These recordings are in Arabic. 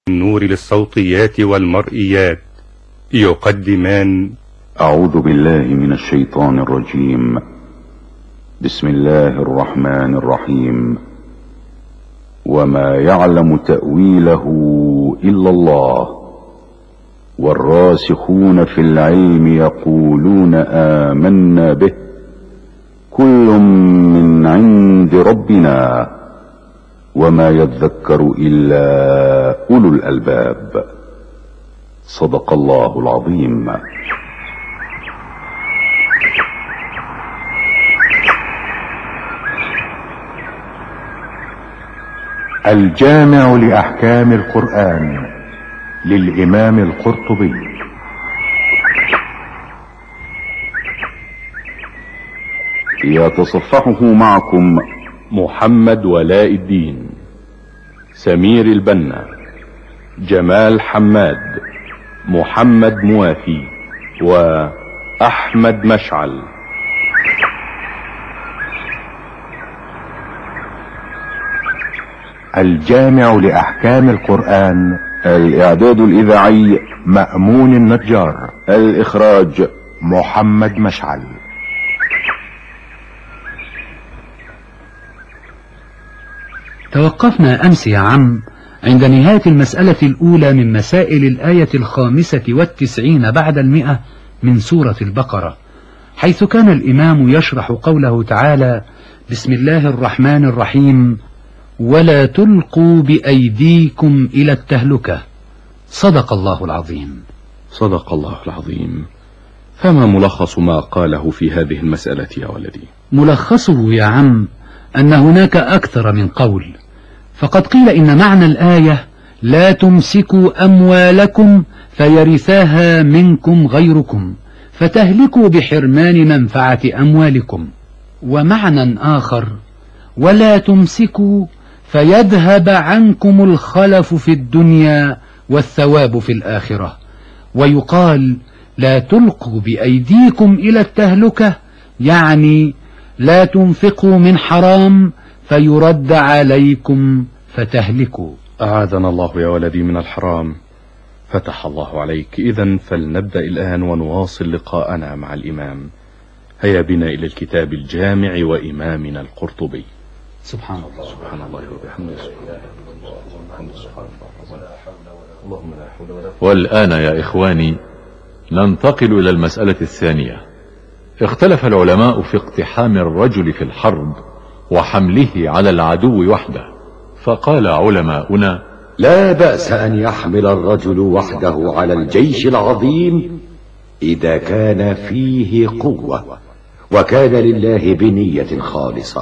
النور للصوتيات والمرئيات يقدمان أعوذ بالله من الشيطان الرجيم. بسم الله الرحمن الرحيم. وما يعلم تأويله إلا الله والراسخون في العلم يقولون آمنا به كل من عند ربنا وما يذكر إلا أولو الألباب. صدق الله العظيم. الجامع لأحكام القرآن للإمام القرطبي. يتصفحه معكم محمد ولاء الدين، سمير البنا، جمال حماد، محمد موافي، وأحمد مشعل. الجامع لأحكام القرآن. الإعداد الإذاعي مأمون النجار. الإخراج محمد مشعل. توقفنا أمس يا عم عند نهاية المسألة الأولى من مسائل الآية 95 بعد 100 من سورة البقرة، حيث كان الإمام يشرح قوله تعالى: بسم الله الرحمن الرحيم ولا تلقوا بأيديكم إلى التهلكة. صدق الله العظيم. صدق الله العظيم. فما ملخص ما قاله في هذه المسألة يا ولدي؟ ملخصه يا عم أن هناك أكثر من قول، فقد قيل إن معنى الآية لا تمسكوا أموالكم فيرثاها منكم غيركم فتهلكوا بحرمان منفعة أموالكم، ومعنى آخر ولا تمسكوا فيذهب عنكم الخلف في الدنيا والثواب في الآخرة. ويقال لا تلقوا بأيديكم إلى التهلكة، يعني لا تنفقوا من حرام فيرد عليكم فتهلكوا. أعاذنا الله يا ولدي من الحرام. فتح الله عليك. إذن فلنبدأ الآن ونواصل لقاءنا مع الإمام. هيا بنا إلى الكتاب الجامع وإمامنا القرطبي. سبحان الله. سبحان الله وبحمده. والآن يا إخواني ننتقل إلى المسألة الثانية. اختلف العلماء في اقتحام الرجل في الحرب وحمله على العدو وحده، فقال علماؤنا: لا بأس أن يحمل الرجل وحده على الجيش العظيم إذا كان فيه قوة وكان لله بنية خالصة،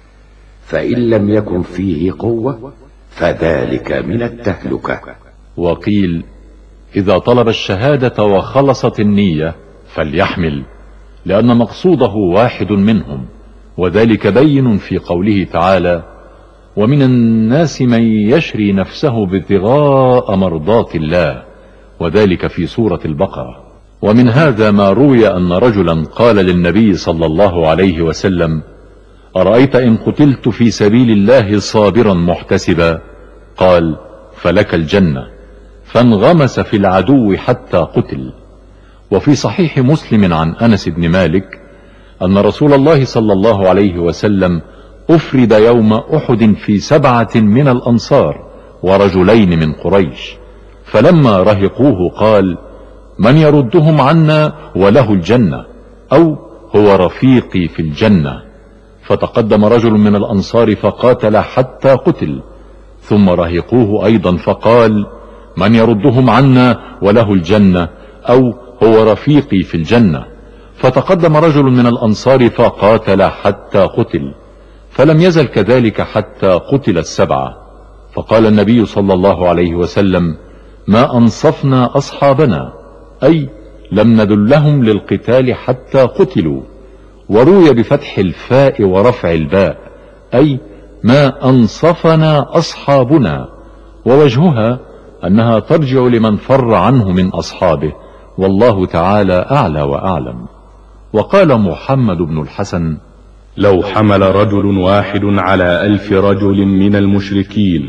فإن لم يكن فيه قوة فذلك من التهلكة. وقيل: إذا طلب الشهادة وخلصت النية فليحمل، لأن مقصوده واحد منهم، وذلك بين في قوله تعالى: ومن الناس من يشري نفسه ابتغاء مرضات الله، وذلك في سورة البقرة. ومن هذا ما روي أن رجلا قال للنبي صلى الله عليه وسلم: أرأيت إن قتلت في سبيل الله صابرا محتسبا؟ قال: فلك الجنة، فانغمس في العدو حتى قتل. وفي صحيح مسلم عن أنس بن مالك أن رسول الله صلى الله عليه وسلم أفرد يوم أحد في 7 من الأنصار ورجلين من قريش، فلما رهقوه قال: من يردهم عنا وله الجنة، أو هو رفيقي في الجنة. فتقدم رجل من الأنصار فقاتل حتى قتل، ثم رهقوه أيضا فقال: من يردهم عنا وله الجنة، أو هو رفيقي في الجنة. فتقدم رجل من الأنصار فقاتل حتى قتل، فلم يزل كذلك حتى قتل 7. فقال النبي صلى الله عليه وسلم: ما أنصفنا أصحابنا، أي لم ندلهم للقتال حتى قتلوا. وروي بفتح الفاء ورفع الباء، أي ما أنصفنا أصحابنا، ووجهها أنها ترجع لمن فر عنه من أصحابه، والله تعالى أعلى وأعلم. وقال محمد بن الحسن: لو حمل رجل واحد على 1000 رجل من المشركين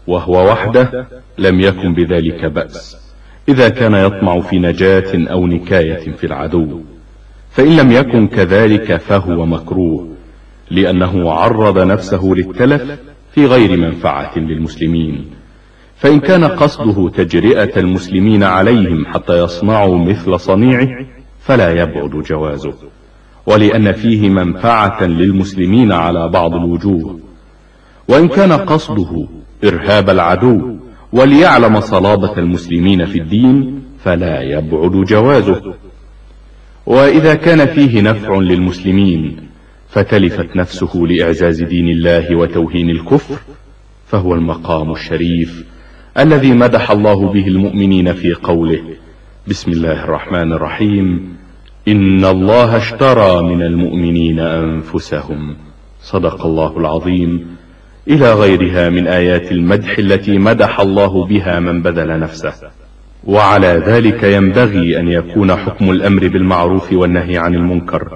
وهو وحده لم يكن بذلك بأس إذا كان يطمع في نجاة أو نكاية في العدو، فإن لم يكن كذلك فهو مكروه، لأنه عرض نفسه للتلف في غير منفعة للمسلمين. فإن كان قصده تجرئة المسلمين عليهم حتى يصنعوا مثل صنيعه فلا يبعد جوازه، ولأن فيه منفعة للمسلمين على بعض الوجوه. وإن كان قصده إرهاب العدو وليعلم صلابة المسلمين في الدين فلا يبعد جوازه. وإذا كان فيه نفع للمسلمين فتلفت نفسه لإعزاز دين الله وتوهين الكفر فهو المقام الشريف الذي مدح الله به المؤمنين في قوله: بسم الله الرحمن الرحيم، إن الله اشترى من المؤمنين أنفسهم. صدق الله العظيم، إلى غيرها من آيات المدح التي مدح الله بها من بذل نفسه. وعلى ذلك ينبغي أن يكون حكم الأمر بالمعروف والنهي عن المنكر،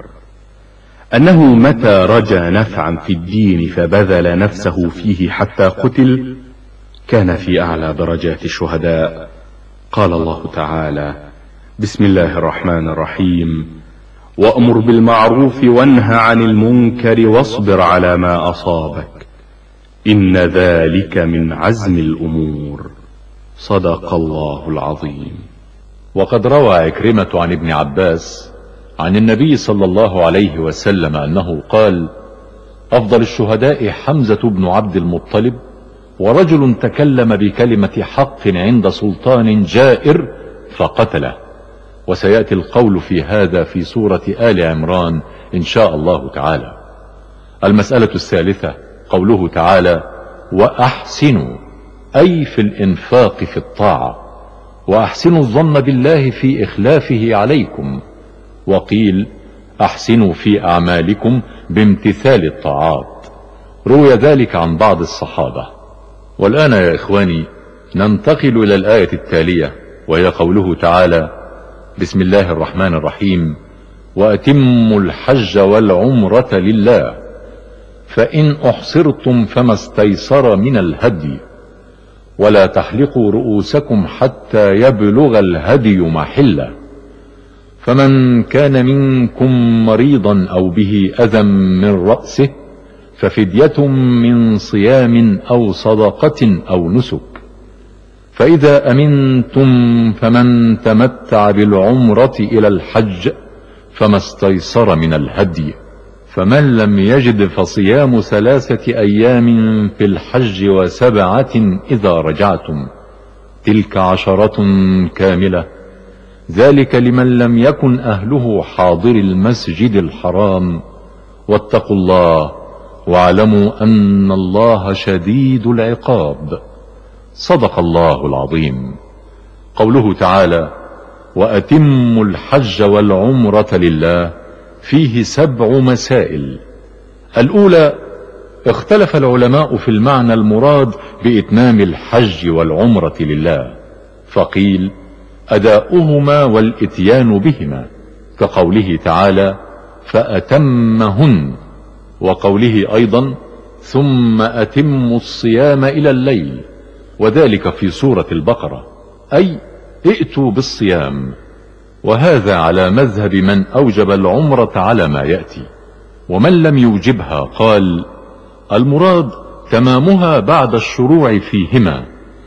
أنه متى رجى نفعا في الدين فبذل نفسه فيه حتى قتل كان في أعلى درجات الشهداء. قال الله تعالى: بسم الله الرحمن الرحيم، وأمر بالمعروف وانه عن المنكر واصبر على ما أصابك إن ذلك من عزم الأمور. صدق الله العظيم. وقد روى عكرمة عن ابن عباس عن النبي صلى الله عليه وسلم أنه قال: أفضل الشهداء حمزة بن عبد المطلب، ورجل تكلم بكلمة حق عند سلطان جائر فقتله. وسيأتي القول في هذا في سورة آل عمران إن شاء الله تعالى. المسألة الثالثة قوله تعالى: وأحسنوا، أي في الإنفاق في الطاعة، وأحسنوا الظن بالله في إخلافه عليكم. وقيل: أحسنوا في أعمالكم بامتثال الطاعات. روي ذلك عن بعض الصحابة. والآن يا إخواني ننتقل إلى الآية التالية، وهي قوله تعالى: بسم الله الرحمن الرحيم، وأتموا الحج والعمرة لله، فإن أحصرتم فما استيسر من الهدي، ولا تحلقوا رؤوسكم حتى يبلغ الهدي محله، فمن كان منكم مريضا أو به أذى من رأسه ففدية من صيام أو صدقة أو نسك، فإذا أمنتم فمن تمتع بالعمرة إلى الحج فما استيسر من الهدي، فمن لم يجد فصيام 3 أيام في الحج و7 إذا رجعتم، تلك 10 كاملة، ذلك لمن لم يكن أهله حاضر المسجد الحرام. واتقوا الله واعلموا أن الله شديد العقاب. صدق الله العظيم. قوله تعالى: وأتموا الحج والعمرة لله، فيه 7 مسائل. الأولى: اختلف العلماء في المعنى المراد بإتمام الحج والعمرة لله، فقيل: أداؤهما والإتيان بهما، كقوله تعالى: فأتمهن، وقوله أيضا: ثم أتموا الصيام إلى الليل، وذلك في سورة البقرة، أي ائتوا بالصيام. وهذا على مذهب من أوجب العمرة على ما يأتي. ومن لم يوجبها قال: المراد تمامها بعد الشروع فيهما،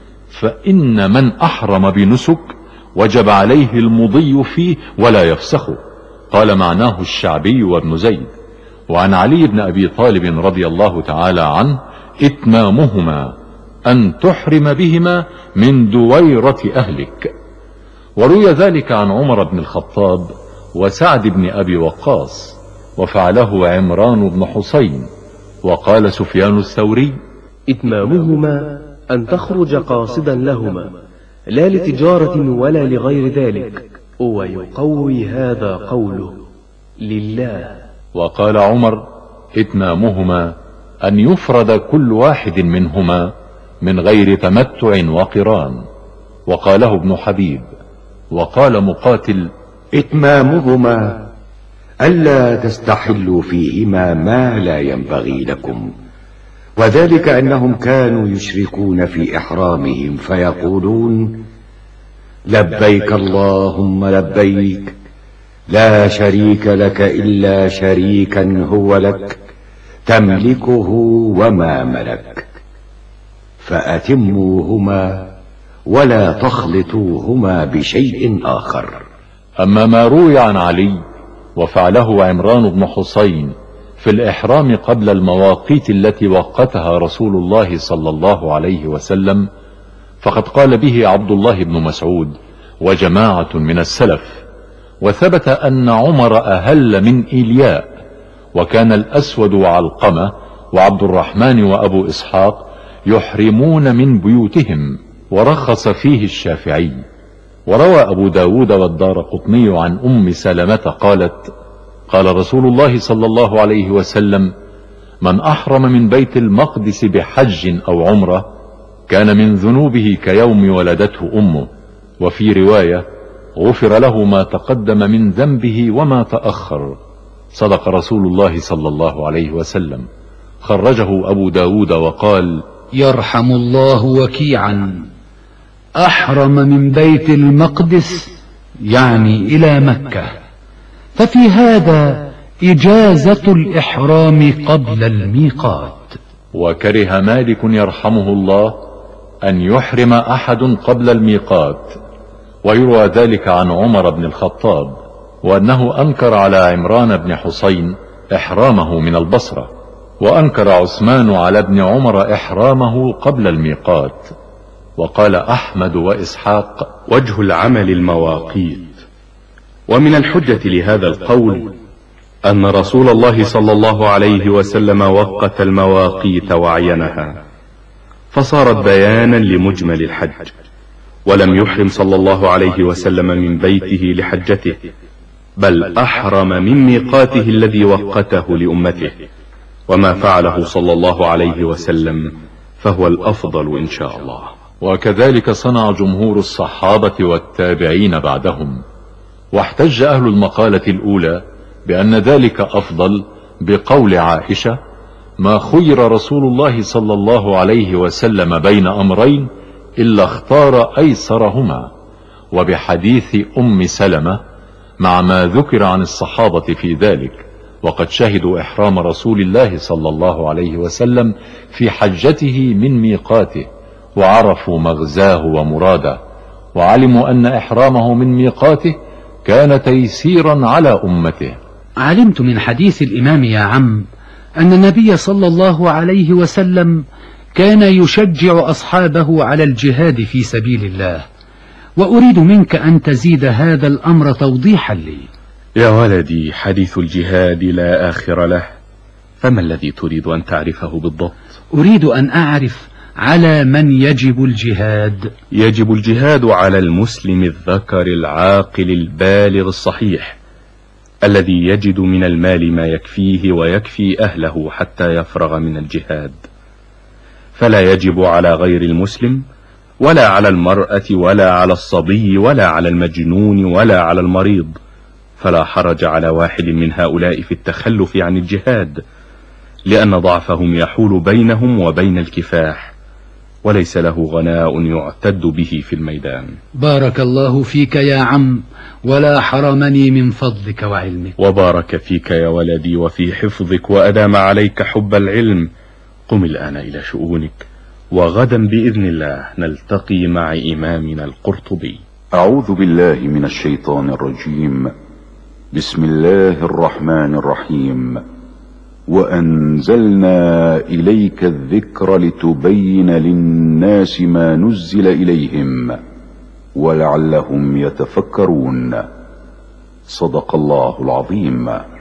فإن من أحرم بنسك وجب عليه المضي فيه ولا يفسخه. قال معناه الشعبي وابن زيد. وعن علي بن أبي طالب رضي الله تعالى عنه: إتمامهما أن تحرم بهما من دويرة أهلك. وروي ذلك عن عمر بن الخطاب وسعد بن أبي وقاص، وفعله عمران بن حسين. وقال سفيان الثوري: إتمامهما أن تخرج قاصدا لهما لا لتجارة ولا لغير ذلك. ويقوي هذا قوله لله. وقال عمر: إتمامهما أن يفرد كل واحد منهما من غير تمتع وقران. وقاله ابن حبيب. وقال مقاتل: إتمامهما ألا تستحلوا فيهما ما لا ينبغي لكم، وذلك أنهم كانوا يشركون في إحرامهم فيقولون: لبيك اللهم لبيك، لا شريك لك إلا شريكا هو لك تملكه وما ملك، فأتموهما ولا تخلطوهما بشيء آخر. أما ما روي عن علي وفعله عمران بن حسين في الإحرام قبل المواقيت التي وقتها رسول الله صلى الله عليه وسلم، فقد قال به عبد الله بن مسعود وجماعة من السلف. وثبت أن عمر أهل من إيلياء، وكان الأسود وعلقمة وعبد الرحمن وأبو إسحاق يحرمون من بيوتهم، ورخص فيه الشافعي. وروى أبو داود والدارقطني عن أم سلمة قالت: قال رسول الله صلى الله عليه وسلم: من أحرم من بيت المقدس بحج أو عمرة كان من ذنوبه كيوم ولدته أمه. وفي رواية: غفر له ما تقدم من ذنبه وما تأخر. صدق رسول الله صلى الله عليه وسلم. خرجه أبو داود وقال: يرحم الله وكيعا، أحرم من بيت المقدس يعني إلى مكة، ففي هذا إجازة الإحرام قبل الميقات. وكره مالك يرحمه الله أن يحرم أحد قبل الميقات، ويروى ذلك عن عمر بن الخطاب، وأنه أنكر على عمران بن حسين إحرامه من البصرة، وأنكر عثمان على ابن عمر إحرامه قبل الميقات. وقال أحمد وإسحاق: وجه العمل المواقيت. ومن الحجة لهذا القول أن رسول الله صلى الله عليه وسلم وقت المواقيت وعينها، فصارت بيانا لمجمل الحج، ولم يحرم صلى الله عليه وسلم من بيته لحجته، بل أحرم من ميقاته الذي وقته لأمته. وما فعله صلى الله عليه وسلم فهو الأفضل إن شاء الله. وكذلك صنع جمهور الصحابة والتابعين بعدهم. واحتج أهل المقالة الأولى بأن ذلك أفضل بقول عائشة: ما خير رسول الله صلى الله عليه وسلم بين أمرين إلا اختار أيسرهما، وبحديث أم سلمة، مع ما ذكر عن الصحابة في ذلك، وقد شهدوا إحرام رسول الله صلى الله عليه وسلم في حجته من ميقاته، وعرفوا مغزاه ومراده، وعلموا أن إحرامه من ميقاته كان تيسيرا على أمته. علمت من حديث الإمام يا عم أن النبي صلى الله عليه وسلم كان يشجع أصحابه على الجهاد في سبيل الله، وأريد منك أن تزيد هذا الأمر توضيحا لي. يا ولدي، حديث الجهاد لا آخر له، فما الذي تريد أن تعرفه بالضبط؟ أريد أن أعرف على من يجب الجهاد. يجب الجهاد على المسلم الذكر العاقل البالغ الصحيح، الذي يجد من المال ما يكفيه ويكفي أهله حتى يفرغ من الجهاد، فلا يجب على غير المسلم، ولا على المرأة، ولا على الصبي، ولا على المجنون، ولا على المريض، فلا حرج على واحد من هؤلاء في التخلف عن الجهاد، لأن ضعفهم يحول بينهم وبين الكفاح، وليس له غناء يعتد به في الميدان. بارك الله فيك يا عم، ولا حرمني من فضلك وعلمك. وبارك فيك يا ولدي وفي حفظك، وأدام عليك حب العلم. قم الآن إلى شؤونك، وغدا بإذن الله نلتقي مع إمامنا القرطبي. أعوذ بالله من الشيطان الرجيم. بسم الله الرحمن الرحيم. وأنزلنا إليك الذكر لتبين للناس ما نزل إليهم ولعلهم يتفكرون. صدق الله العظيم.